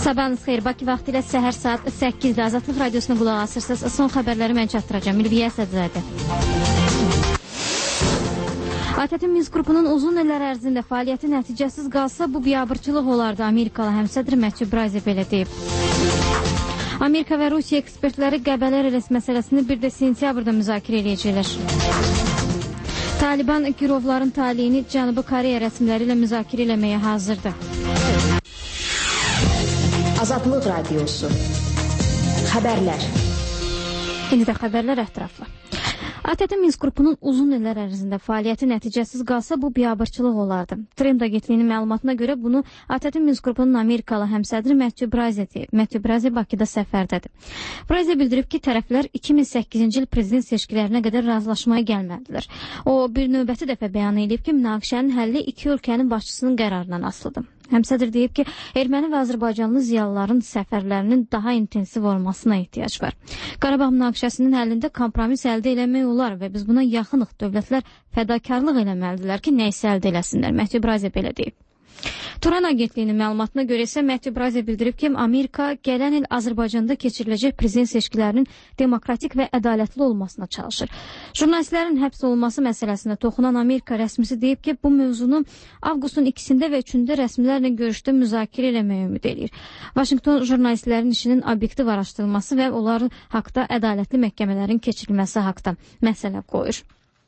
Sabahınız xeyir. Bakı vaxtı ilə səhər saat 8-də Azadlıq Radiosuna qulaq asırsınız. Son xəbərləri mən çatdıracağım. Ülviyə Sədzədə. ATƏT Minsk qrupunun uzun illər ərzində fəaliyyəti nəticəsiz qalsa, bu biabırçılıq olardı. Amerikalı həmsədr Matthew Bryce belə deyib. Amerika və Rusiya ekspertləri Qəbələ rəs məsələsini bir də sentyabrda müzakirə edəcəklər. Taliban girovların taliyini Cənubi Koreya rəsmiləri ilə müzakirə eləməyə hazırdır. Azadlıq Radiosu. Xəbərlər. İndi də xəbərlər ətraflı. ATƏT Minsk qrupunun uzun illər ərzində fəaliyyəti nəticəsiz qalsa, bu biabırçılıq olardı. Trend agentliyinin məlumatına görə bunu ATƏT Minsk qrupunun Amerikalı həmsədri Matthew Bryce deyib. Matthew Bryce Bakıda səfərdədir. Bryce bildirib ki, tərəflər 2008-ci il prezident seçkilərinə qədər razılaşmaya gəlmədilər. O, bir növbəti dəfə bəyan edib ki, münaqişənin həlli iki ölkənin başçısının qərarından asılıdır. Həmsədr deyib ki, erməni və azərbaycanlı ziyalıların səfərlərinin daha intensiv olmasına ehtiyac var. Qarabağ münaqişəsinin həllində kompromis əldə eləmək olar və biz buna yaxınıq. Dövlətlər fədakarlıq eləməlidirlər ki, nə isə əldə eləsinlər. Matthew Bryce belə deyib. Turan agentliyinin məlumatına görə isə Matthew Bryce bildirib ki, Amerika gələn il Azərbaycanda keçiriləcək prezident seçkilərinin demokratik və ədalətli olmasına çalışır. Jurnalistlərin həbs olunması məsələsində toxunan Amerika rəsmisi deyib ki, bu mövzunu avqustun 2-sində və 3-də rəsmilərlə görüşdə müzakirə eləməyə ümid edir. Vaşinqton jurnalistlərin işinin obyektiv araşdırılması və onların haqda ədalətli məhkəmələrin keçirilməsi haqda məsələ qoyur.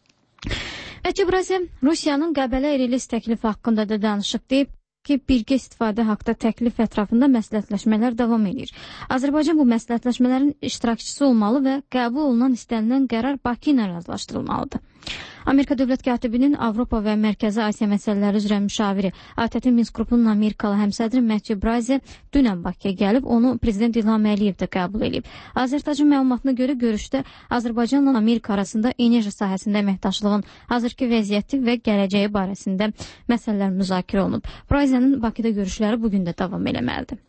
Matthew Bryce Rusiyanın Qəbələ rəs təklifi haqqında da danışıb, deyib ki, birgə istifadə haqda təklif ətrafında məsləhətləşmələr davam edir. Azərbaycan bu məsləhətləşmələrin iştirakçısı olmalı və qəbul olunan istənilən qərar Bakı ilə razılaşdırılmalıdır. Amerika dövlət katibinin Avropa və Mərkəzi Asiya məsələləri üzrə müşaviri ATƏT Minsk qrupunun Amerikalı həmsədri Matthew Bryce dünən Bakıya gəlib, onu Prezident İlham Əliyev də qəbul edib. Azərtacın məlumatına görə görüşdə Azərbaycanla Amerika arasında enerji sahəsində əməkdaşlığın hazırki vəziyyəti və gələcəyi barəsində məsələlər müzakirə olunub. Bryce'nin Bakıda görüşləri bugün də davam eləməlidir.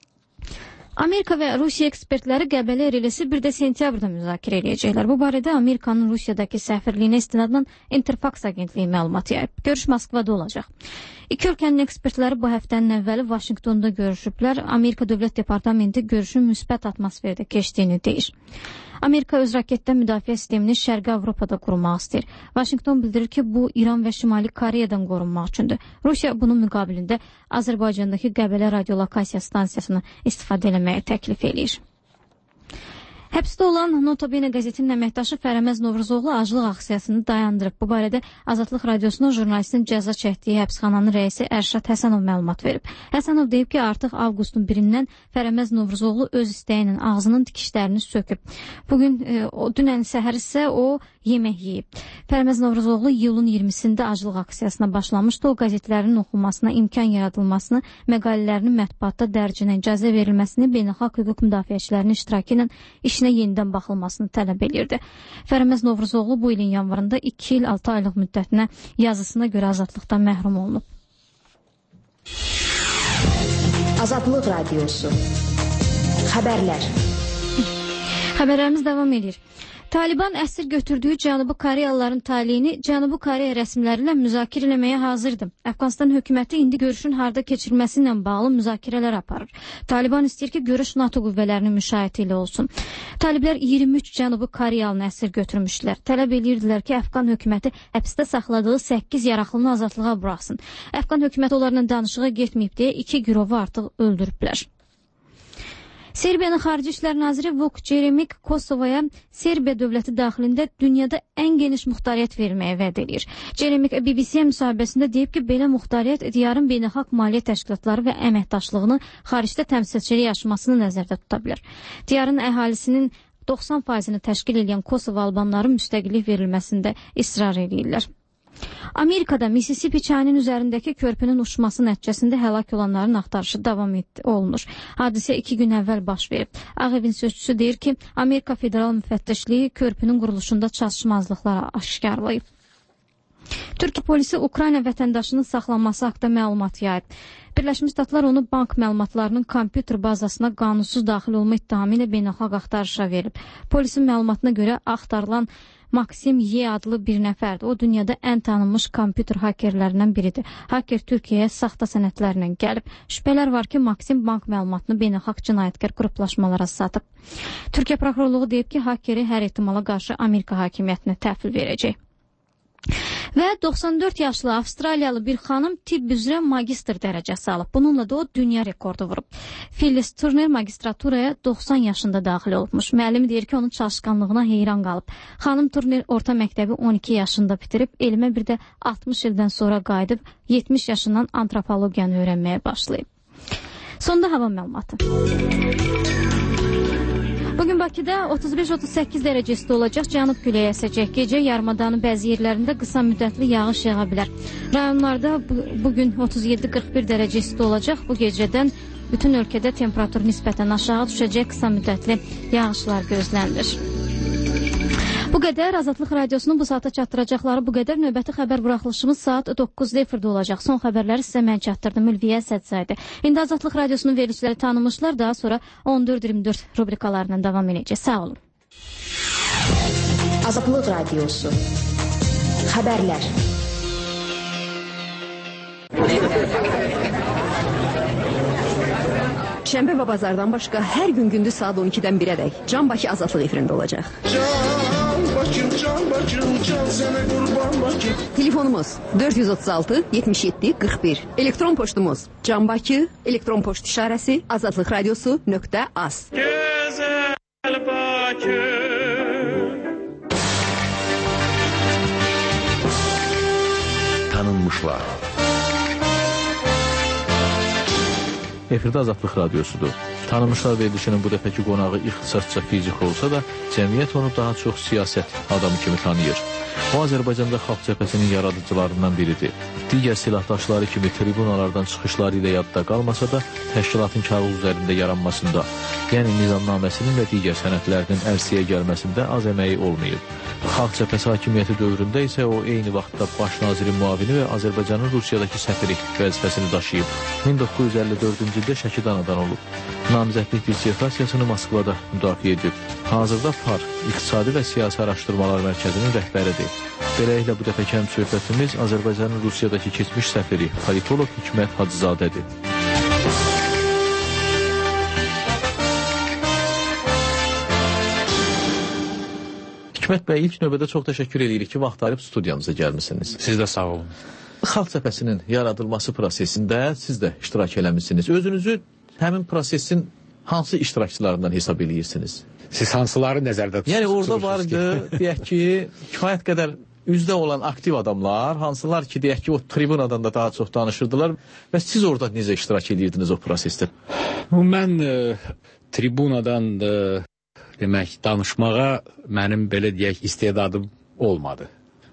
Amerika və Rusiya ekspertləri Qəbələ rəsi bir də sentyabrda müzakirə edəcəklər. Bu barədə Amerikanın Rusiyadakı səfirliyinə istinadla Interfax agentliyi məlumat yayıb. Görüş Moskvada olacaq. İki ölkənin ekspertləri bu həftənin əvvəli Vaşinqtonda görüşüblər. Amerika Dövlət Departamenti görüşün müsbət atmosferdə keçdiyini deyir. Amerika öz raketdən müdafiə sistemini Şərqi Avropada qurmaq istəyir. Vaşinqton bildirir ki, bu İran və Şimali Koreyadan qorunmaq üçündür. Rusiya bunun müqabilində Azərbaycandakı Qəbələ radiolokasiya stansiyasını istifadə eləməyə təklif eləyir. Həbsdə olan Notabene qəzetinin əməkdaşı Fərəməz Novruzoğlu aclıq aksiyasını dayandırıb. Bu barədə Azadlıq Radiosuna jurnalistin cəza çəkdiyi həbsxananın rəisi Ərşad Həsənov məlumat verib. Həsənov deyib ki, artıq avqustun 1-dən Fərəməz Novruzoğlu öz istəyinin ağzının tikişlərini söküb. Dünən səhər isə o yemək yeyib. Fərəməz Novruzoğlu iyulun 20-sində aclıq aksiyasına başlamışdı. O qəzetlərinin oxunmasına imkan yaradılmasını, məqalələrinin mətbuatda dərcinə icazə verilməsini, beynəlxalq hüquq müdafiəçilərinin iştirakı ilə işinə yenidən baxılmasını tələb edirdi. Fərəməz Novruzoğlu bu ilin yanvarında 2 il 6 aylıq müddətinə yazısına görə azadlıqdan məhrum olunub. Azadlıq Radiosu. Xəbərlər. Xəbərlərimiz davam edir. Taliban əsir götürdüyü Cənubi Koreyalıların taliyini Cənubi Koreya rəsmiləri ilə müzakirə eləməyə hazırdır. Əfqanistan hökuməti indi görüşün harda keçirilməsi ilə bağlı müzakirələr aparır. Taliban istəyir ki, görüş NATO qüvvələrinin müşayiəti ilə olsun. Taliblər 23 Cənubi Koreyalını əsir götürmüşdülər. Tələb edirdilər ki, Əfqan hökuməti həbsdə saxladığı 8 yaraqlını azadlığa buraxsın. Əfqan hökuməti onlarla danışığa getməyib deyə 2 girovu artıq öldürüblər. Serbiyanın Xarici İşlər naziri Vuk Jeremik Kosovaya Serbiya dövləti daxilində dünyada ən geniş muxtariyyət verməyə vəd edir. Jeremik BBC müsahibəsində deyib ki, belə muxtariyyət diyarın beynəlxalq maliyyə təşkilatları və əməkdaşlığını xaricdə təmsilçiliyi yaşamasını nəzərdə tuta bilər. Diyarın əhalisinin 90%-ni təşkil edən Kosovo albanların müstəqillik verilməsində israr edirlər. Amerikada Mississippi çayının üzərindəki körpünün uçması nəticəsində həlak olanların axtarışı davam olunur. Hadisə 2 gün əvvəl baş verib. Ağ Evin sözçüsü deyir ki, Amerika Federal Müfəttişliyi körpünün quruluşunda çatışmazlıqlara aşkarlayıb. Türkiyə polisi Ukrayna vətəndaşının saxlanması haqqında məlumat yayıb. Birləşmiş Ştatlar onu bank məlumatlarının kompüter bazasına qanunsuz daxil olma ittihamı ilə beynəlxalq axtarışa verib. Polisin məlumatına görə axtarılan Maksim Y adlı bir nəfərdir. O dünyada ən tanınmış kompüter hakerlərindən biridir. Haker Türkiyəyə saxta sənədlərlə gəlib. Şübhələr var ki, Maksim bank məlumatını beynəlxalq cinayətkar qruplaşmalara satıb. Türkiyə prokurorluğu deyib ki, hakeri hər ehtimala qarşı Amerika hakimiyyətinə təhvil verəcək. Və 94 yaşlı Avstraliyalı bir xanım tibb üzrə magistr dərəcəsi alıb. Bununla da o dünya rekordu vurub. Phyllis Turner magistraturaya 90 yaşında daxil olmuş. Müəllimi deyir ki, onun çalışqanlığına heyran qalıb. Xanım Turner orta məktəbi 12 yaşında bitirib, elmə bir də 60 ildən sonra qayıdıb 70 yaşından antropologiyanı öyrənməyə başlayıb. Sonda hava məlumatı. Bugün Bakıda 35-38 dərəcə isti olacaq, cənub küləyi əsəcək. Gecə yarımadanın bəzi yerlərində qısa müddətli yağış yağa bilər. Rayonlarda bugün 37-41 dərəcə isti olacaq. Bu gecədən bütün ölkədə temperatur nisbətən aşağı düşəcək, qısa müddətli yağışlar gözlənilir. Bu qədər Azadlıq Radiosunun bu saata çatdıracaqları bu qədər. Növbəti xəbər buraxılışımız saat 9-da efirdə olacaq. Son xəbərləri sizə mən çatdırdım. Ülviyə Sədsaydı. İndi Azadlıq Radiosunun verilişləri tanımışlar. Daha sonra 14-24 rubrikalarla davam edəcək. Sağ olun. Azadlıq Radiosu. Xəbərlər. Şənbə və bazardan başqa hər gün gündüz saat 12-dən 1-ədək Can Bakı Azadlıq efirində olacaq. Telefonumuz 436 77 41. Elektron poçtumuz Can Bakı, elektron poçt işarəsi azadlıqradiosu.az. Gözəl Bakı. Tanınmışlar. Efirdə Azadlıq Radiosudur. Tanınmışlar verilişinin bu dəfəki qonağı ixtisasca fizik olsa da, cəmiyyət onu daha çox siyasət adamı kimi tanıyır. O, Azərbaycanda Xalq Cəbhəsinin yaradıcılarından biridir. Digər silahdaşları kimi tribunalardan çıxışları ilə yadda qalmasa da, təşkilatın kağız üzərində yaranmasında, yəni nizamnaməsinin və digər sənədlərinin ərsiyə gəlməsində az əməyi olmayıb. Xalq Cəbhəsi hakimiyyəti dövründə isə o, eyni vaxtda baş nazirin müavini və Azərbaycanın Rusiyadakı səfiri vəzifəsini daşıyıb. 1954-cü ildə Şəkidə anadan olub. Namizədlik dissertasiyasını Moskvada müdafiə edib. Hazırda PAR, İqtisadi və Siyasi Araşdırmalar Mərkəzinin rəhbəridir. Beləliklə bu dəfəki həmsöhbətimiz Azərbaycanın Rusiyadakı keçmiş səfiri, politolog Hikmət Hacızadədir. Hikmət bəy, ilk növbədə çox təşəkkür edirik ki, vaxt ayırıb studiyamıza gəlmişsiniz. Siz də sağ olun. Xalq Cəbhəsinin yaradılması prosesində siz də iştirak eləmişsiniz. Özünüzü həmin prosesin hansı iştirakçılarından hesab edirsiniz? Siz hansıları nəzərdə tutursunuz? Yəni orada vardı, deyək ki, kifayət qədər üzdə olan aktiv adamlar, hansılar ki, deyək ki, o tribunadan da daha çox danışırdılar və siz orada necə iştirak edirdiniz o prosesdə? Mən tribunadan demək, danışmağa mənim belə deyək istedadım olmadı.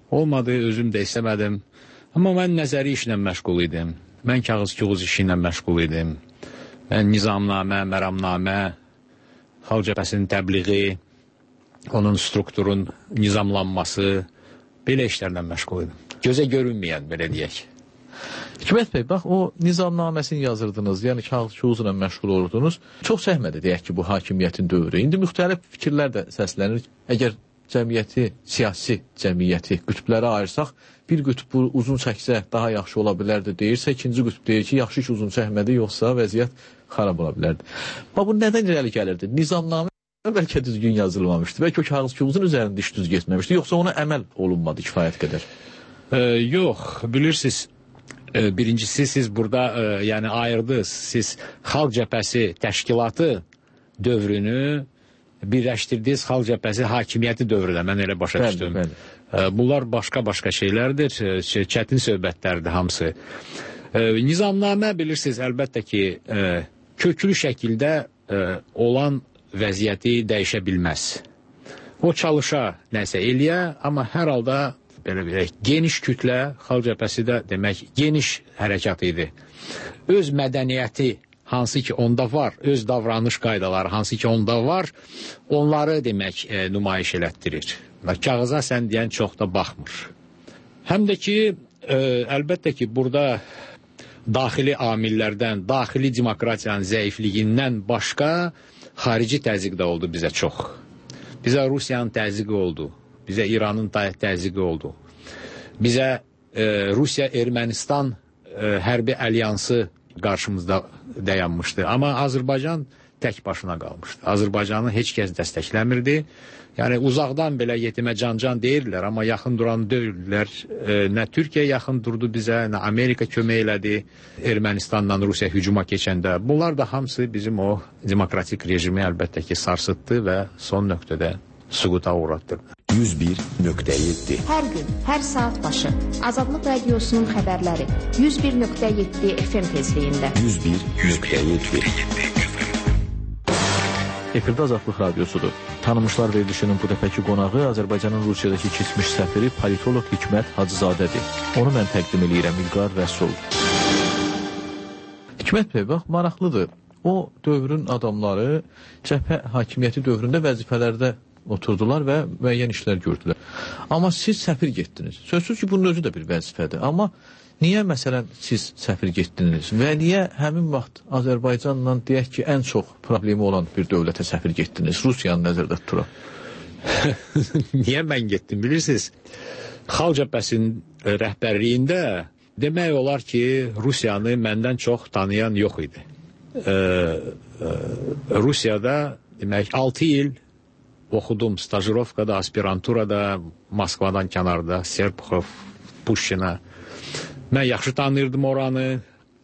Özüm də istəmədim. Amma mən nəzəri işlə məşğul idim. Mən kağız-kağız işi ilə məşğul idim. Mən nizamnamə, məramnamə, Xalq Cəbhəsinin təbliği, onun strukturun nizamlanması, belə işlərlə məşğul idim. Gözə görünməyən, belə deyək. Hikmət bəy, bax, o nizamnaməsini yazırdınız, yəni kağız-kağızla məşğul olurdunuz. Çox zəhmədi, deyək ki, bu hakimiyyətin dövrü. İndi müxtəlif fikirlər də səslənir. Əgər cəmiyyəti, siyasi cəmiyyəti qütblərə ayırsaq, bir qütb uzun çəksə daha yaxşı ola bilərdi deyirsə, ikinci qütb deyir ki, yaxşı ki uzun çəkmədi, yoxsa vəziyyət xarab ola bilərdi. Bax, bu nədən irəli gəlirdi? Nizamnamə bəlkə düzgün yazılmamışdı, bəlkə o kağız-kağızın üzərində iş düz getməmişdi, yoxsa ona əməl olunmadı kifayət qədər? Yox, bilirsiniz, birincisi siz burada yəni ayırdınız, siz Xalq Cəbhəsi təşkilatı dövrünü birləşdirdiniz Xalq Cəbhəsi hakimiyyəti dövründə, mən elə başa düşdüm. Bunlar başqa-başqa şeylərdir, çətin söhbətlərdir hamısı. Nizamnamə bilirsiniz, əlbəttə ki, köklü şəkildə olan vəziyyəti dəyişə bilməz. O çalışa nəsə eləyə, amma hər halda belə geniş kütlə, Xalq Cəbhəsi də demək geniş hərəkat idi. Öz mədəniyyəti hansı ki onda var, öz davranış qaydaları hansı ki onda var, onları demək nümayiş elətdirir. Kağıza sən deyən çox da baxmır. Həm də ki, əlbəttə ki, burada daxili amillərdən, daxili demokratiyanın zəifliyindən başqa xarici təzyiq də oldu bizə çox. Bizə Rusiyanın təzyiqi oldu, bizə İranın təzyiqi oldu. Bizə Rusiya-Ermənistan hərbi alyansı qarşımızda dayanmışdı. Amma Azərbaycan tək başına qalmışdı. Azərbaycanı heç kəs dəstəkləmirdi. Yəni uzaqdan belə yetimə can deyirlər, amma yaxın duran deyirlər. Nə Türkiyə yaxın durdu bizə, nə Amerika kömək elədi Ermənistandan Rusiya hücuma keçəndə. Bunlar da hamısı bizim o demokratik rejimi əlbəttə ki sarsıtdı və son nöqtədə süquta uğratdı. 101.7 Hər gün, hər saat başı Azadlıq Radiosunun xəbərləri 101.7 FM tezliyində. 101.7 Efirdə Azadlıq Radiosudur. Tanınmışlar verilişinin bu dəfəki qonağı Azərbaycanın Rusiyadakı keçmiş səfiri politolog Hikmət Hacızadədir. Onu mən təqdim edirəm İlqar Rəsul. Hikmət bəy, bax, maraqlıdır. O dövrün adamları cəbhə hakimiyyəti dövründə vəzifələrdə oturdular və müəyyən işlər gördülər. Amma siz səfir getdiniz. Sözsüz ki, bunun özü də bir vəzifədir. Amma niyə məsələn siz səfir getdiniz və niyə həmin vaxt Azərbaycanla deyək ki, ən çox problemi olan bir dövlətə səfir getdiniz? Rusiyanı nəzərdə tuturaq. Niyə mən getdim bilirsiniz? Xalq Cəbhəsinin rəhbərliyində demək olar ki, Rusiyanı məndən çox tanıyan yox idi. Rusiyada demək 6 il oxudum stajirovkada, aspiranturada, Moskvadan kənarda, Serpuxov, Puşkina. Mən yaxşı tanıyırdım oranı,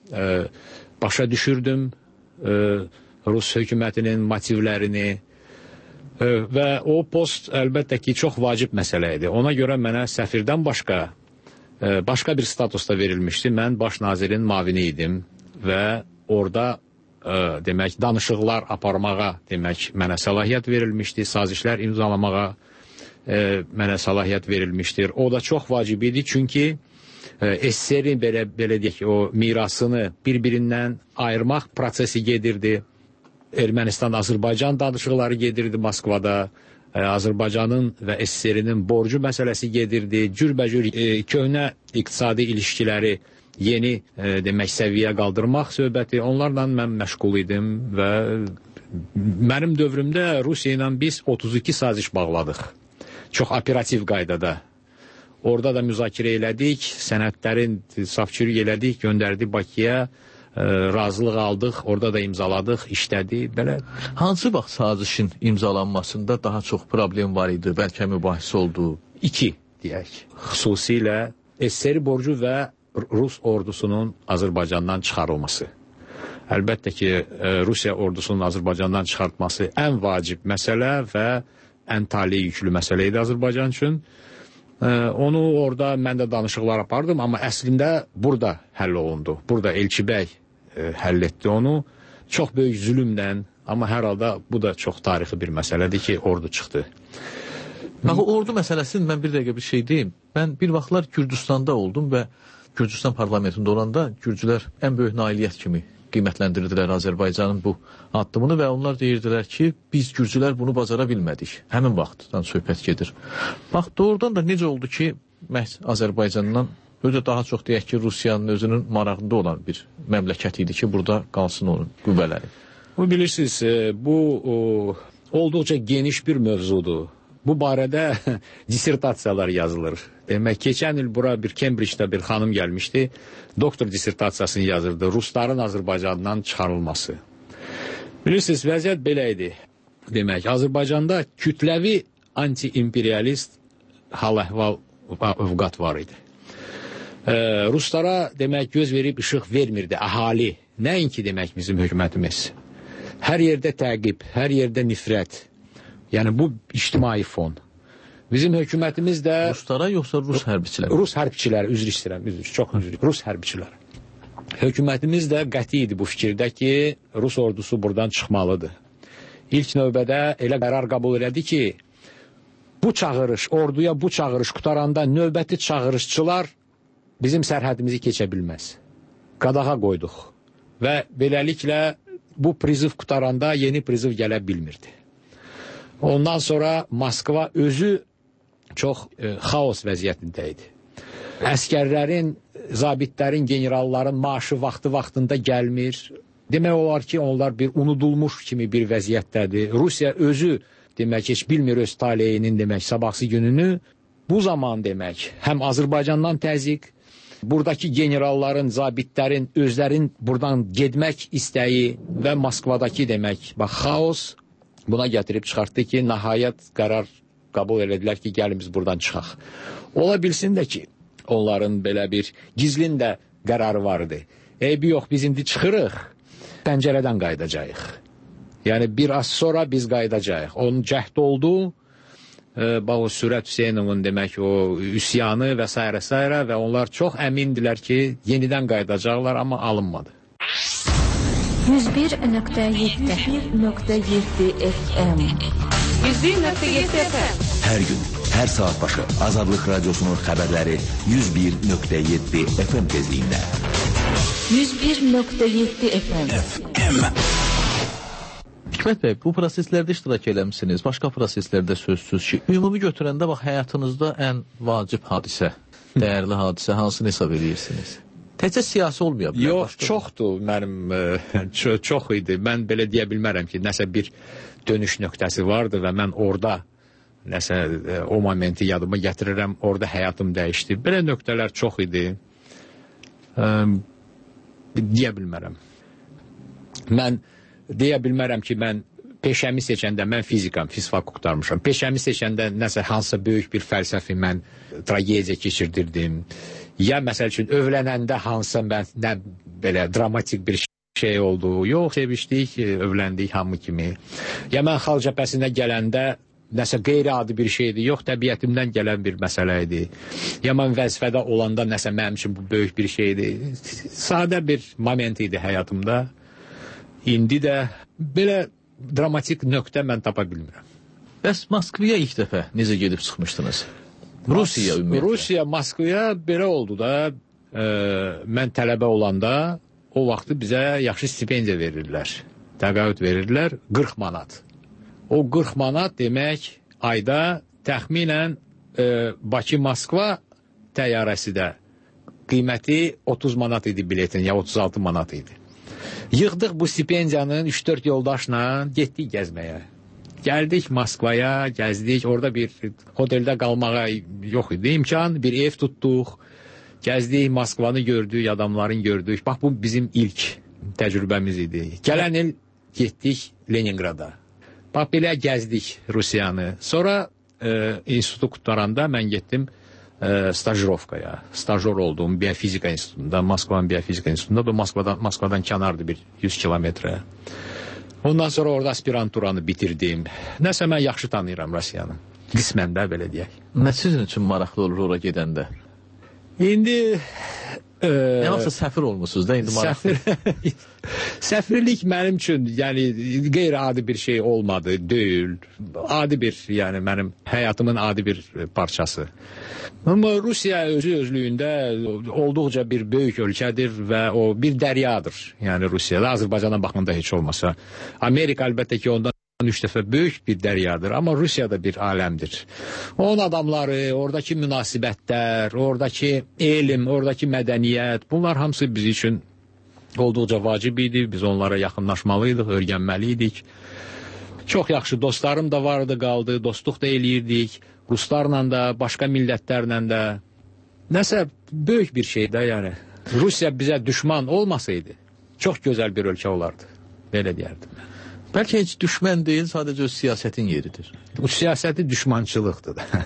başa düşürdüm Rus hökumətinin motivlərini və o post əlbəttə ki, çox vacib məsələ idi. Ona görə mənə səfirdən başqa bir statusda verilmişdi. Mən baş nazirin mavini idim və orada demək, danışıqlar aparmağa demək, mənə səlahiyyət verilmişdi, sazişlər imzalamağa mənə səlahiyyət verilmişdir. O da çox vacib idi, çünki SSR-in belə deyək ki, o mirasını bir-birindən ayırmaq prosesi gedirdi. Ermənistan-Azərbaycan danışıqları gedirdi Moskvada. Azərbaycanın və SSR-nin borcu məsələsi gedirdi. Cürbəcür köhnə iqtisadi ilişkiləri yeni demək səviyyə qaldırmaq söhbəti. Onlarla mən məşğul idim və mənim dövrümdə Rusiya ilə biz 32 saziş bağladıq. Çox operativ qaydada. Orada da müzakirə elədik, sənədlərin safçürük elədik, göndərdik Bakıya, razılıq aldıq, orada da imzaladıq, işlədi, belə. Hansı vaxt sazişin imzalanmasında daha çox problem var idi, bəlkə mübahisə oldu? 2 deyək, xüsusilə SSR borcu və Rus ordusunun Azərbaycandan çıxarılması. Əlbəttə ki, Rusiya ordusunun Azərbaycandan çıxartması ən vacib məsələ və ən tali yüklü məsələ idi Azərbaycan üçün. Onu orada mən də danışıqlar apardım, amma əslində burada həll olundu. Burada Elçi bəy həll etdi onu. Çox böyük zülümlə, amma hər halda bu da çox tarixi bir məsələdir ki, ordu çıxdı. Bax, ordu məsələsini mən bir dəqiqə bir şey deyim. Mən bir vaxtlar Gürcüstanda oldum və Gürcüstan parlamentində olanda Gürcülər ən böyük nailiyyət kimi qiymətləndirdilər Azərbaycanın bu addımını və onlar deyirdilər ki, biz Gürcülər bunu bacara bilmədik. Həmin vaxtdan söhbət gedir. Bax, doğrudan da necə oldu ki, məhz Azərbaycandan özü daha çox deyək ki, Rusiyanın özünün marağında olan bir məmləkət idi ki, burada qalsın onun qüvvələri. Bu bilirsiniz, bu olduqca geniş bir mövzudur. Bu barədə dissertasiyalar yazılır. Demək, keçən il bura bir Cambridge'də bir xanım gəlmişdi, doktor dissertasiyasını yazırdı, Rusların Azərbaycandan çıxarılması. Bilirsiniz, vəziyyət belə idi. Demək, Azərbaycanda kütləvi anti-imperialist hal-əhval övqat var idi. Ruslara, demək, göz verib işıq vermirdi əhali. Nəinki, demək, bizim hökumətimiz. Hər yerdə təqib, hər yerdə nifrət. Yəni, bu ictimai fon. Bizim hökumətimiz də... Ruslara yoxsa Rus hərbiçiləri? Rus hərbiçiləri, üzr istəyirəm, çox üzr. Rus hərbiçiləri. Hökumətimiz də qəti idi bu fikirdə ki, Rus ordusu buradan çıxmalıdır. İlk növbədə elə qərar qəbul elədi ki, bu çağırış, orduya bu çağırış qutaranda növbəti çağırışçılar bizim sərhədimizi keçə bilməz. Qadağa qoyduq. Və beləliklə bu priziv qutaranda yeni priziv gələ bilmirdi. Ondan sonra Moskva özü çox xaos vəziyyətində idi. Əskərlərin, zabitlərin, generalların maaşı vaxtında gəlmir. Demək olar ki, onlar bir unudulmuş kimi bir vəziyyətdədir. Rusiya özü demək, heç bilmir öz taleyinin demək, sabahsı gününü. Bu zaman demək, həm Azərbaycandan təzyiq, buradakı generalların, zabitlərin, özlərin buradan getmək istəyi və Moskvadakı demək, bax, xaos buna gətirib çıxartdı ki, nəhayət qərar qəbul elədilər ki, gəlin biz buradan çıxaq. Ola bilsin də ki, onların belə bir gizlin də qərarı vardı. Eybi yox, biz indi çıxırıq, pəncərədən qaydacağıq. Yəni, bir az sonra biz qaydacağıq. Onun cəhd oldu, bax, o Sürət Hüseynovun demək, o üsyanı və s. və onlar çox əmindilər ki, yenidən qaydacaqlar, amma alınmadı. 101.7 FM 101.7 FM Her gün, her saat başı Azadlık Radyosu'nun haberleri 101.7 FM tezliğinde. 101.7 FM Hikmət bəy, bu proseslərdə iştirak eləmişsiniz, başqa proseslərdə sözsüz ki, ümumi götürəndə bax, həyatınızda ən vacib hadisə, dəyərli hadisə hansını hesab edirsiniz? Təcə siyasi olmaya bilər. Yox, çoxdur mənim, çox idi. Mən belə deyə bilmərəm ki, nəsə bir dönüş nöqtəsi vardı və mən orada nəsə o momenti yadıma gətirirəm, orada həyatım dəyişdi. Belə nöqtələr çox idi. Deyə bilmərəm. Mən deyə bilmərəm ki, mən peşəmi seçəndə, mən fizikam, fizfak qurtarmışam. Peşəmi seçəndə nəsə hansısa böyük bir fəlsəfi mən tragediya keçirdirdim. Ya məsəl üçün övlənəndə hansısa mən nə belə dramatik bir şey oldu. Yox, sevişdik, övləndik hamı kimi. Ya mən xalq cəbhəsinə gələndə nəsə qeyri-adi bir şeydi. Yox, təbiətimdən gələn bir məsələ idi. Ya mən vəzifədə olanda nəsə mənim üçün bu böyük bir şeydi. Sadə bir moment idi həyatımda. İndi də belə dramatik nöqtə mən tapa bilmirəm. Bəs Moskvaya ilk dəfə necə gedib çıxmışdınız? Rusiya ümumiyyətlə. Rusiya, Moskvaya belə oldu da, mən tələbə olanda o vaxtı bizə yaxşı stipendiya verirlər. Təqaüd verirlər, 40 manat. O 40 manat demək ayda təxminən Bakı-Moskva təyyarəsi də qiyməti 30 manat idi biletin, ya 36 manat idi. Yığdıq bu stipendiyanın 3-4 yoldaşla, getdik gəzməyə. Gəldik Moskvaya, gəzdik, orada bir hoteldə qalmağa yox idi imkan, bir ev tutduq, gəzdik, Moskvanı gördük, adamların gördük. Bax, bu bizim ilk təcrübəmiz idi. Gələn il getdik Leningrada. Bax, belə gəzdik Rusiyanı. Sonra institutu qurtaranda mən getdim stajrovkaya. Stajyor oldum Biofizika İnstitutunda, Moskvanın Biofizika İnstitutunda. Moskvadan kənardı bir 100 kilometrə. Ondan sonra orada aspiranturanı bitirdim. Nəsə mən yaxşı tanıyıram Rusiyanı. Qismən də belə deyək. Nə sizin üçün maraqlı olur ora gedəndə? İndi nə vaxtsa səfir olmusunuz da indi maraqlı. Səfirlik mənim üçün yəni qeyri-adi bir şey olmadı, deyil. Adi bir, yəni mənim həyatımın adi bir parçası. Amma Rusiya özlüyündə olduqca bir böyük ölkədir və o bir dəryadır. Yəni Rusiyada, Azərbaycana baxanda heç olmasa. Amerika əlbəttə ki ondan 3 dəfə böyük bir dəryadır, amma Rusiyada bir aləmdir. Onun adamları, oradakı münasibətlər, oradakı elm, oradakı mədəniyyət, bunlar hamısı biz üçün olduqca vacib idi. Biz onlara yaxınlaşmalıydıq, öyrənməliydik. Çox yaxşı dostlarım da vardı, qaldı, dostluq da eləyirdik. Ruslarla da, başqa millətlərlə də. Nəsə böyük bir şey də yəni. Rusiya bizə düşman olmasaydı, çox gözəl bir ölkə olardı. Belə deyərdim mən. Bəlkə heç düşmən deyil, sadəcə öz siyasətin yeridir. O siyasəti düşmançılıqdır da.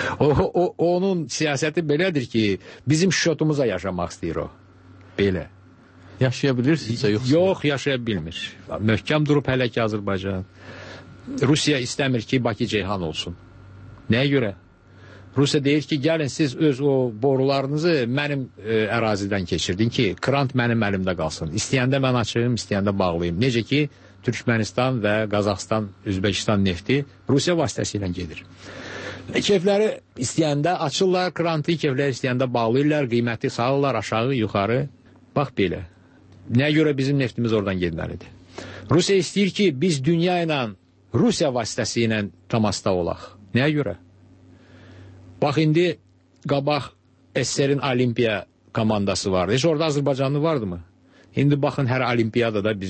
Onun siyasəti belədir ki, bizim şotumuza yaşamaq istəyir o. Belə. Yaşaya bilirsinizsə yoxsa? Yox, yaşaya bilmir. Möhkəm durub hələ ki Azərbaycan. Rusiya istəmir ki, Bakı Ceyhan olsun. Nəyə görə? Rusiya deyir ki, gəlin siz öz o borularınızı mənim ərazidən keçirdin ki, krant mənim əlimdə qalsın. İstəyəndə mən açayım, istəyəndə bağlayayım. Necə ki, Türkmənistan və Qazaxstan, Özbəkistan nefti Rusiya vasitəsilə gedir. Keyfləri istəyəndə açırlar, krantı keyfləri istəyəndə bağlayırlar, qiyməti salırlar aşağı, yuxarı. Bax belə. Nəyə görə bizim neftimiz oradan getməlidir? Rusiya istəyir ki, biz dünya ilə, Rusiya vasitəsi ilə təmasda olaq. Nəyə görə? Bax, indi qabaq SSR-in Olimpiya komandası vardı. Heç orada Azərbaycanlı vardı mı? İndi baxın, hər olimpiyadada bizim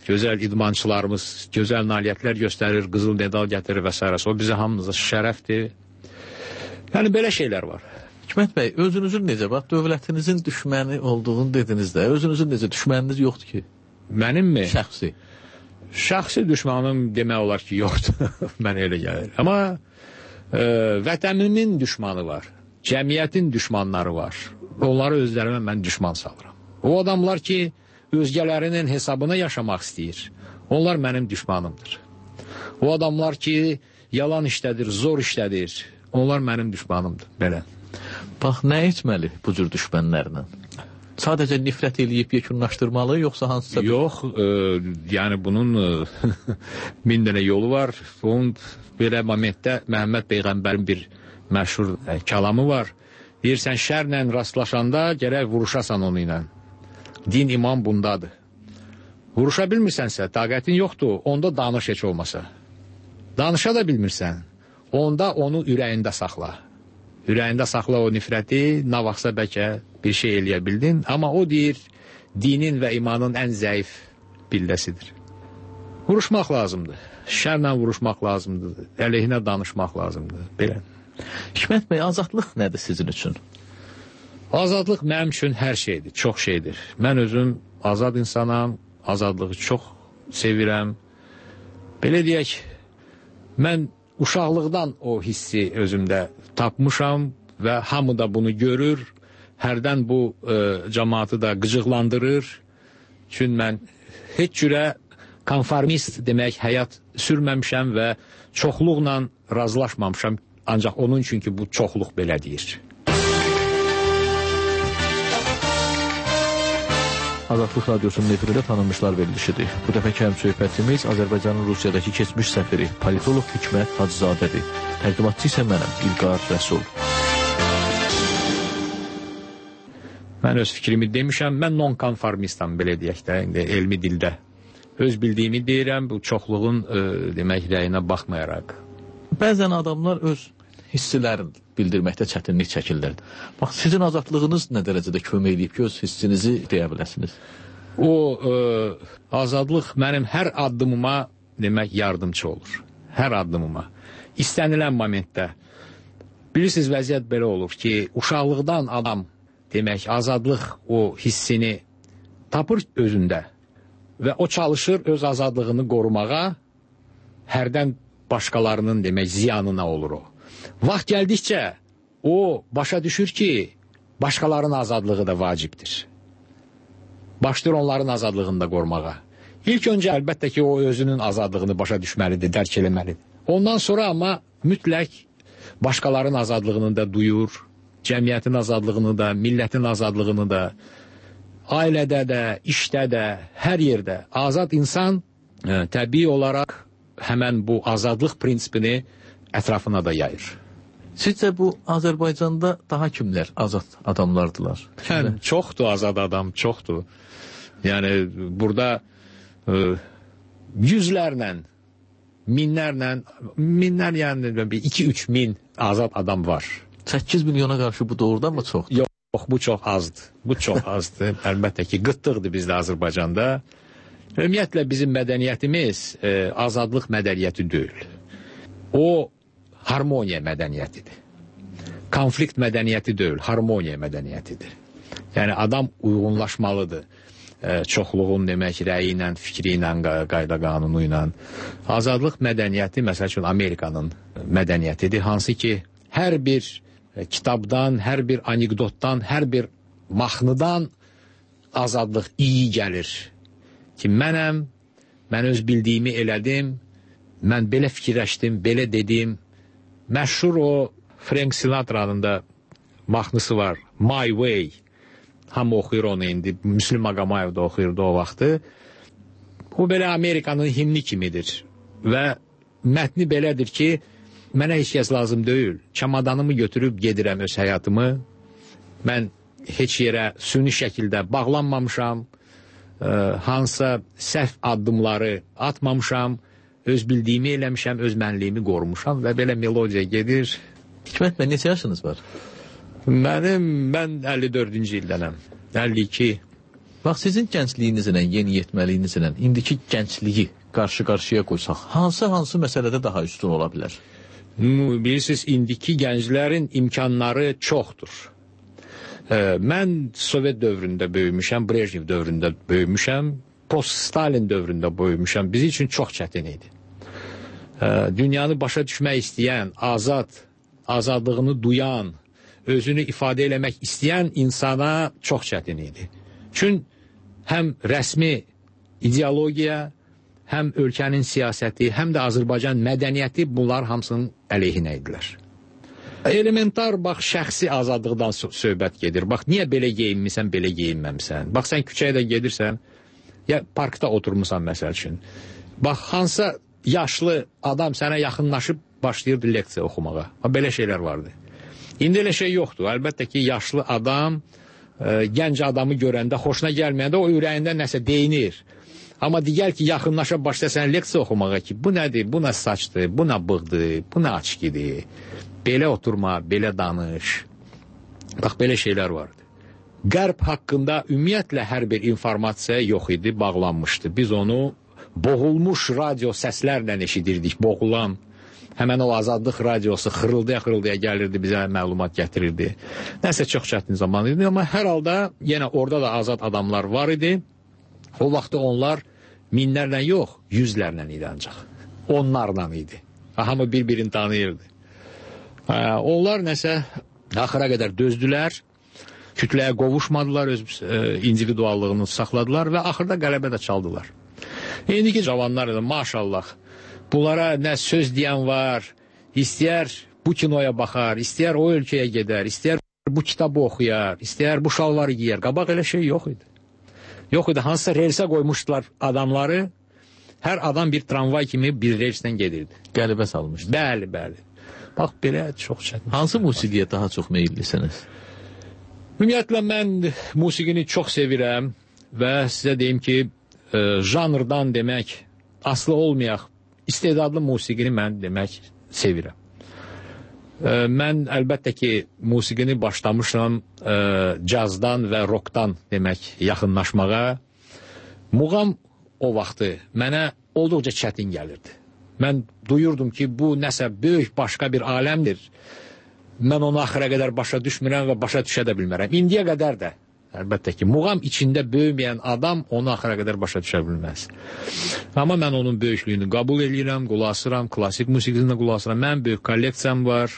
gözəl idmançılarımız gözəl nailiyyətlər göstərir, qızıl medal gətirir və s. O bizə hamımıza şərəfdir. Yəni belə şeylər var. Hikmət bəy, özünüzün necə, bax, dövlətinizin düşməni olduğunu dediniz də, özünüzün necə, düşməniniz yoxdur ki? Mənim mi? Şəxsi. Şəxsi düşmanım demək olar ki, yoxdur. Mən elə gəlir. Amma vətənimin düşmanı var. Cəmiyyətin düşmanları var. Onları özlərimə mən düşman salıram. O adamlar ki, özgələrinin hesabına yaşamaq istəyir. Onlar mənim düşmanımdır. O adamlar ki, yalan işlədir, zor işlədir. Onlar mənim düşmanımdır. Belə. Bax, nə etməli bu cür düşmənlərlə? Sadəcə nifrət eləyib yekunlaşdırmalı, yoxsa hansısa... Yox, yəni bunun 1000 dənə yolu var. Onun belə momentdə Məhəmməd Peyğəmbərin bir məşhur kəlamı var. Deyirsən, şərlə rastlaşanda gərək vuruşasan onu ilə. Din iman bundadır. Vuruşa bilmirsənsə, taqətin yoxdur, onda danış heç olmasa. Danışa da bilmirsən, onda onu ürəyində saxla. Ürəyində saxla o nifrəti, nə vaxtsa bəlkə bir şey eləyə bildin, amma o deyir, dinin və imanın ən zəif bildəsidir. Vuruşmaq lazımdır, şərlə vuruşmaq lazımdır, əleyhinə danışmaq lazımdır, belə. Hikmət bəy, azadlıq nədir sizin üçün? Azadlıq mənim üçün hər şeydir, çox şeydir. Mən özüm azad insanam, azadlığı çox sevirəm. Belə deyək, mən uşaqlıqdan o hissi özümdə tapmışam və hamı da bunu görür. Hərdən bu cəmaatı da qıcıqlandırır. Çünki mən heç cürə konformist demək həyat sürməmişəm və çoxluqla razılaşmamışam. Ancaq onun üçün ki, bu çoxluq belə deyir. Azadlıq Radyosu'nun efirində tanınmışlar verilişidir. Bu dəfəki həmsöhbətimiz Azərbaycanın Rusiyadakı keçmiş səfiri, politolog Hikmət Hacızadədir. Təqdimatçı isə mənəm, İlqar Rəsul. Mən öz fikrimi demişəm, mən non-konformistam, belə deyək də, elmi dildə. Öz bildiyimi deyirəm, bu çoxluğun demək rəyinə baxmayaraq. Bəzən adamlar öz hissilərini bildirməkdə çətinlik çəkirlər. Bax, sizin azadlığınız nə dərəcədə kömək edib ki, öz hissinizi deyə biləsiniz? O azadlıq mənim hər addımıma demək yardımcı olur. Hər addımıma. İstənilən momentdə. Bilirsiniz, vəziyyət belə olur ki, uşaqlıqdan adam demək azadlıq o hissini tapır özündə və o çalışır öz azadlığını qorumağa, hərdən başqalarının demək ziyanına olur o. Vaxt gəldikcə o başa düşür ki, başqalarının azadlığı da vacibdir. Başlayır onların azadlığını da qorumağa. İlk öncə əlbəttə ki, o özünün azadlığını başa düşməlidir, dərk eləməlidir. Ondan sonra amma mütləq başqalarının azadlığını da duyur, cəmiyyətin azadlığını da, millətin azadlığını da, ailədə də, işdə də, hər yerdə azad insan təbii olaraq həmən bu azadlıq prinsipini ətrafına da yayır. Sizcə bu Azərbaycanda daha kimlər azad adamlardılar? Çoxdur azad adam, çoxdur. Yəni burada yüzlərlə, minlər yəni 2-3 min azad adam var. 8 milyona qarşı bu doğrudan mı çoxdur? Yox, bu çox azdır. Bu çox azdır. Əlbəttə ki, qıtlıqdır bizdə Azərbaycanda. Ümumiyyətlə bizim mədəniyyətimiz azadlıq mədəniyyəti deyil. O harmoniya mədəniyyətidir. Konflikt mədəniyyəti deyil, harmoniya mədəniyyətidir. Yəni adam uyğunlaşmalıdır. Çoxluğun demək rəyi ilə, fikri ilə, qayda qanunu ilə. Azadlıq mədəniyyəti məsəl üçün Amerikanın mədəniyyətidir, hansı ki hər bir kitabdan, hər bir anekdotdan, hər bir mahnıdan azadlıq iyi gəlir. Ki mənəm, mən öz bildiyimi elədim, mən belə fikirləşdim, belə dedim. Məşhur o Frank Sinatra'nın da mahnısı var, My Way. Hamı oxuyur onu indi, Müslüm Maqamayev da oxuyurdu o vaxtı. O belə Amerikanın himni kimidir. Və mətni belədir ki, mənə heç kəs lazım deyil. Çamadanımı götürüb gedirəm öz həyatımı. Mən heç yerə süni şəkildə bağlanmamışam. Hansısa səhv addımları atmamışam. Öz bildiyimi eləmişəm, öz mənliyimi qorumuşam və belə melodiya gedir. Hikmət bəy, neçə yaşınız var? Mən 54-cü ildənəm. 52. Bax, sizin gəncliyinizlə, yeniyetməliyinizlə indiki gəncliyi qarşı-qarşıya qoysaq, hansı məsələdə daha üstün ola bilər? Bilirsiniz, indiki gənclərin imkanları çoxdur. Mən Sovet dövründə böyümüşəm, Brejnev dövründə böyümüşəm, post-Stalin dövründə böyümüşəm. Bizim üçün çox çətin idi. Dünyanı başa düşmək istəyən, azadlığını duyan, özünü ifadə eləmək istəyən insana çox çətin idi. Çünki həm rəsmi ideologiya, həm ölkənin siyasəti, həm də Azərbaycan mədəniyyəti bunlar hamısının əleyhinə idilər. Elementar, bax, şəxsi azadlıqdan söhbət gedir. Bax, niyə belə geyinmirsən, belə geyinməmsən? Bax, sən küçəyə də gedirsən, ya parkda oturmuşsan məsəl üçün. Bax, hansısa yaşlı adam sənə yaxınlaşıb başlayırdı leksiya oxumağa. Belə şeylər vardı. İndi elə şey yoxdur. Əlbəttə ki, yaşlı adam gənc adamı görəndə, xoşuna gəlməyəndə o ürəyində nəsə deyinir. Amma digər ki, yaxınlaşa başlasan leksiya oxumağa ki, bu nədir, bu nə saçdır, bu nə bığdır, bu nə açkidir. Belə oturma, belə danış. Bax, belə şeylər vardı. Qərb haqqında ümumiyyətlə hər bir informasiya yox idi, bağlanmışdı. Biz onu boğulmuş radio səslərlə eşidirdik, boğulan. Həmən o Azadlıq radiosu xırıldaya gəlirdi, bizə məlumat gətirirdi. Nəsə çox çətin zaman idi, amma hər halda yenə orada da azad adamlar var idi. O vaxtda onlar minlərlə yox, yüzlərlə idi ancaq. Onlarla idi. Hamı bir-birini tanıyırdı. Onlar nəsə axıra qədər dözdülər, kütləyə qovuşmadılar, öz individuallığını saxladılar və axırda qələbə də çaldılar. İndiki cavanlar da maşallah, bunlara nə söz deyən var, istəyər bu kinoya baxar, istəyər o ölkəyə gedər, istəyər bu kitabı oxuyar, istəyər bu şalvarı giyər. Qabaq elə şey yox idi. Yox idi, hansısa relsə qoymuşdular adamları, hər adam bir tramvay kimi bir relsdən gedirdi. Qəlibə salmışdı. Bəli, bəli. Bax, belə çox çətin. Hansı musiqiyə daha çox meyillisiniz? Ümumiyyətlə, mən musiqini çox sevirəm və sizə deyim ki, janrdan demək, aslı olmayaq, istedadlı musiqini mən demək sevirəm. Mən əlbəttə ki, musiqini başlamışam cazdan və rockdan demək yaxınlaşmağa. Muğam o vaxtı mənə olduqca çətin gəlirdi. Mən duyurdum ki, bu nəsə böyük başqa bir aləmdir. Mən onu axıra qədər başa düşmürəm və başa düşə də bilmərəm. İndiyə qədər də, əlbəttə ki, muğam içində böyüməyən adam onu axıra qədər başa düşə bilməz. Amma mən onun böyüklüyünü qəbul edirəm, qulaq asıram, klasik musiqisində qulaq asıram. Mən böyük kolleksiyam var.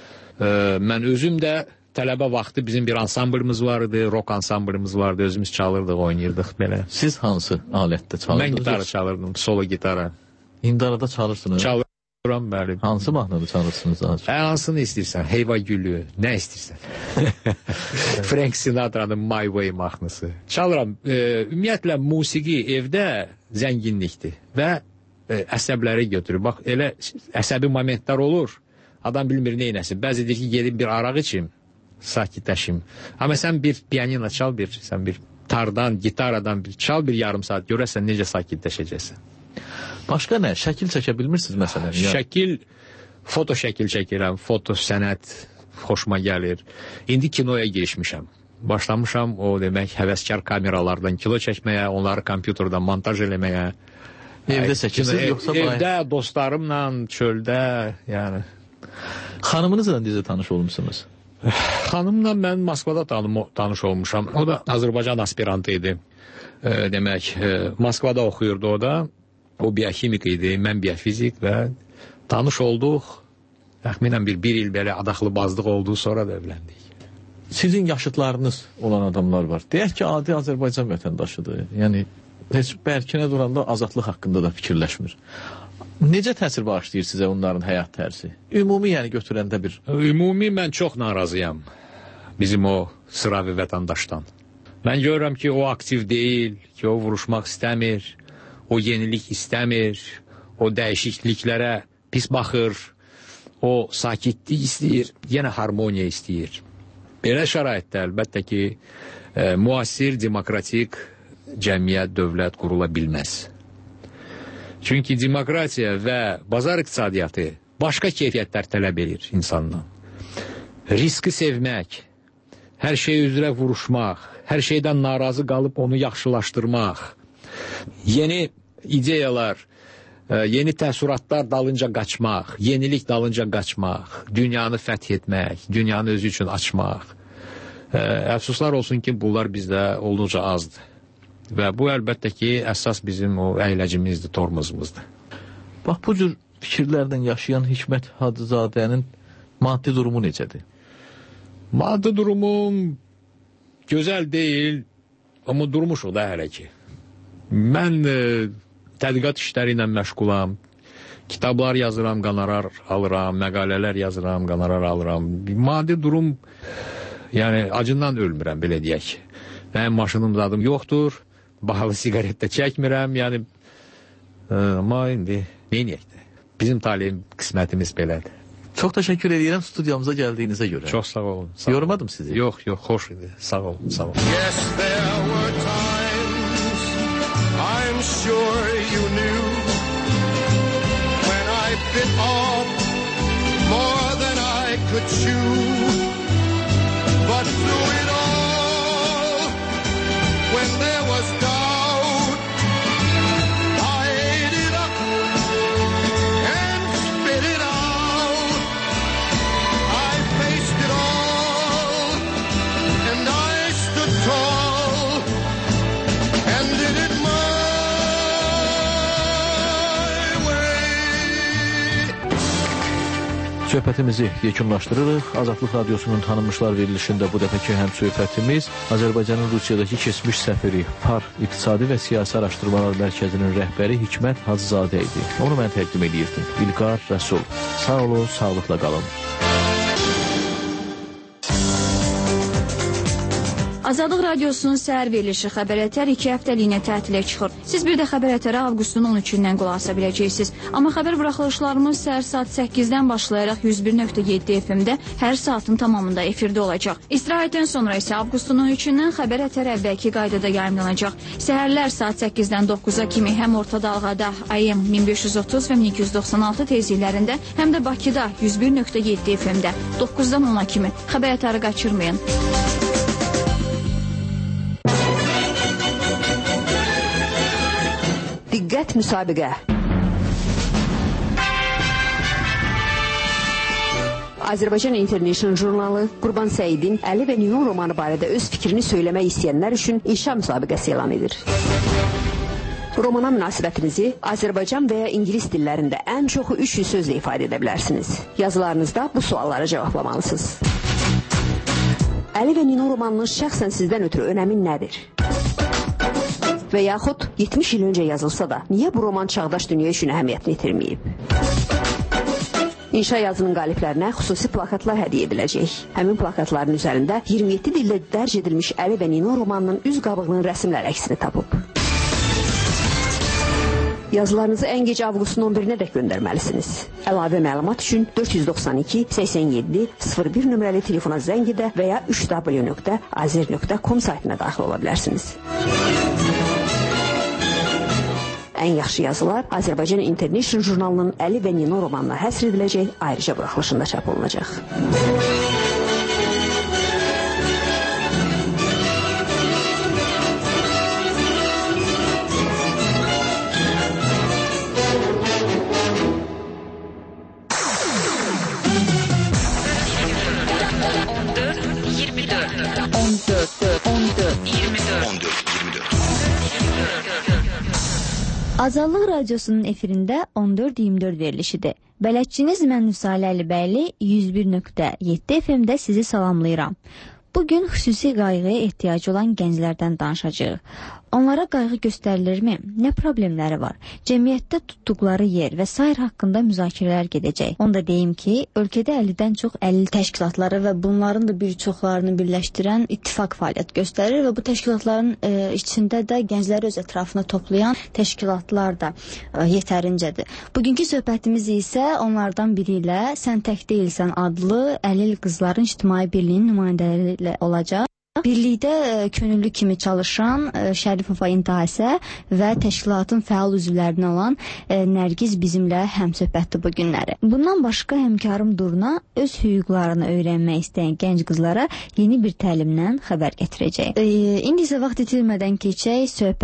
Mən özüm də tələbə vaxtı bizim bir ansamblımız vardı, rock ansamblımız vardı, özümüz çalırdıq, oynayırdıq belə. Siz hansı alətdə çalırdınız? Mən gitara çalırdım, solo gitara. İndi arada çalırsınız? Çalıram, bəli. Hansı mahnıda çalırsınız? Hansını istəyirsən, Heyva Gülü, nə istəyirsən? Frank Sinatra'nın My Way mahnısı. Çalıram. Ümumiyyətlə, musiqi evdə zənginlikdir və əsəbləri götürür. Bax, elə əsəbi momentlər olur. Adam bilmir neynəsin. Bəzidir ki, gedib bir araq içim, sakitləşim. Amma sən bir pianino çal, sən bir tardan, gitaradan çal bir yarım saat, görəsən necə sakitləşəcəksən. Başqa nə? Şəkil çəkə bilmirsiniz məsələn? Şəkil, foto şəkil çəkirəm, foto sənət xoşuma gəlir. İndi kinoya girişmişəm. Başlamışam o demək həvəskar kameralardan kilo çəkməyə, onları kompüterdən montaj eləməyə. Evdə çəkirsiniz yoxsa evdə, dostlarımla, çöldə, yəni. Xanımınızla necə tanış olmuşsunuz? Xanımla mən Moskvada tanış olmuşam. O da Azərbaycan aspirantı idi. Demək, Moskvada oxuyurdu o da. O biokimik idi, mən biofizik və tanış olduq. Təxminən bir il belə adaxlı bazlıq oldu, sonra da evləndik. Sizin yaşıtlarınız olan adamlar var. Deyək ki, adi Azərbaycan vətəndaşıdır. Yəni, heç bərkinə duranda azadlıq haqqında da fikirləşmir. Necə təsir bağışlayır sizə onların həyat tərzi? Ümumi, yəni götürəndə bir... Ümumi mən çox narazıyam bizim o sıravi vətəndaşdan. Mən görürəm ki, o aktiv deyil, ki, o vuruşmaq istəmir, o yenilik istəmir, o dəyişikliklərə pis baxır, o sakitlik istəyir, yenə harmoniya istəyir. Belə şəraitdə əlbəttə ki, müasir, demokratik cəmiyyət, dövlət qurula bilməz. Çünki demokratiya və bazar iqtisadiyyatı başqa keyfiyyətlər tələb edir insandan. Riski sevmək, hər şey üzrə vuruşmaq, hər şeydən narazı qalıb onu yaxşılaşdırmaq, yeni ideyalar, yeni təəssüratlar dalınca qaçmaq, yenilik dalınca qaçmaq, dünyanı fəth etmək, dünyanı özü üçün açmaq. Əfsuslar olsun ki, bunlar bizdə olduqca azdır. Və bu əlbəttə ki, əsas bizim o əyləcimizdir, tormozumuzdur. Bax, bu cür fikirlərlə yaşayan Hikmət Hacızadənin maddi durumu necədir? Maddi durumum gözəl deyil, amma durmuşuq da hələ ki. Mən tədqiqat işləri ilə məşğulam, kitablar yazıram, qonorar alıram, məqalələr yazıram, qonorar alıram. Maddi durum, yəni acından ölmürəm, belə deyək. Mənim maşınım zadım yoxdur, bahalı sigaret də çəkmirəm, yəni amma indi neyniyək də? Bizim taleyim, qismətimiz belədir. Çox təşəkkür edirəm studiyamıza gəldiyinizə görə. Çox sağ olun. Yormadım sizi. Yox, xoş idi. Sağ olun, sağ olun. Yes, there were times I'm sure you knew when I bit off more than I could chew. But through it all, when there was doubt, I ate it up and spit it out. I faced it all and I stood tall and did it my way. Söhbətimizi yekunlaşdırırıq. Azadlıq Radiosunun tanınmışlar verilişində bu dəfəki həm söhbətimiz Azərbaycanın Rusiyadakı keçmiş səfiri, PAR İqtisadi və Siyasi Araşdırmalar Mərkəzinin rəhbəri Hikmət Hacızadə idi. Onu mən təqdim edirdim. İlqar Rəsul. Sağ olun, sağlıqla qalın. Azadlıq Radiosunun səhər verilişi Xəbər Ətər 2 həftəliyinə tətilə çıxır. Siz bir də Xəbər Ətərə avqustun 13-dən qulaq asa biləcəksiniz. Amma xəbər buraxılışlarımız səhər saat 8-dən başlayaraq 101.7 FM-də hər saatın tamamında efirdə olacaq. İstirahətdən sonra isə avqustun 13-dən Xəbər Ətər əvvəlki qaydada yayımlanacaq. Səhərlər saat 8-dən 9-a kimi həm orta dalğada AM 1530 və 1296 tezliklərində, həm də Bakıda 101.7 FM-də 9-dan 10-a kimi Xəbər Ətəri qaçırmayın. Diqqət müsabiqə. Azərbaycan International jurnalı Qurban Səidin Əli və Nilon romanı barədə öz fikrini söyləmək istəyənlər üçün inşa müsabiqəsi elan edir. Romana münasibətinizi Azərbaycan və ya İngilis dillərində ən çoxu 300 sözlə ifadə edə bilərsiniz. Yazılarınızda bu sualları cavablamalırsınız. Əli və Nilon romanının şəxsən sizdən ötürü önəmi nədir? Və yaxud 70 il öncə yazılsa da, niyə bu roman çağdaş dünya üçün əhəmiyyətini itirməyib? İnşa yazının qaliblərinə xüsusi plakatlar hədiyyə ediləcək. Həmin plakatların üzərində 27 dildə dərc edilmiş Əli və Nilon romanının üz qabığının rəsmlər əksini tapıb. Yazılarınızı ən gec avqustun 11-nə dək göndərməlisiniz. Əlavə məlumat üçün 492 87 01 nömrəli telefona zəng edə və ya 3w.azer.com saytına daxil ola bilərsiniz. Ən yaxşı yazılar Azərbaycan International jurnalının Əli və Nilon romanına həsr ediləcək, ayrıca buraxılışında çap olunacaq. Azadlıq Radiosunun efirində 14-24 verilişidir. Bələdçiniz mən Nüsalə Əlibəyli 101.7 FM-də sizi salamlayıram. Bugün xüsusi qayğıya ehtiyacı olan gənclərdən danışacağıq. Onlara qayğı göstərilirmi? Nə problemləri var? Cəmiyyətdə tutduqları yer və sair haqqında müzakirələr gedəcək. Onu da deyim ki, ölkədə 50-dən çox 50 təşkilatları və bunların da bir çoxlarını birləşdirən ittifaq fəaliyyət göstərir və bu təşkilatların içində də gəncləri öz ətrafına toplayan təşkilatlar da yetərincədir. Bugünkü söhbətimiz isə onlardan biri ilə Sən Tək Deyilsən adlı Əlil Qızların İctimai Birliyinin nümayəndələri ilə olacaq. Birlikdə könüllü kimi çalışan Şərifova İntihasə və təşkilatın fəal üzvlərindən olan Nərgiz bizimlə həmsöhbətdir bu günləri. Bundan başqa həmkarım Durna öz hüquqlarını öyrənmək istəyən gənc qızlara yeni bir təlimdən xəbər gətirəcək. İndi isə vaxt itirmədən keçək söhbət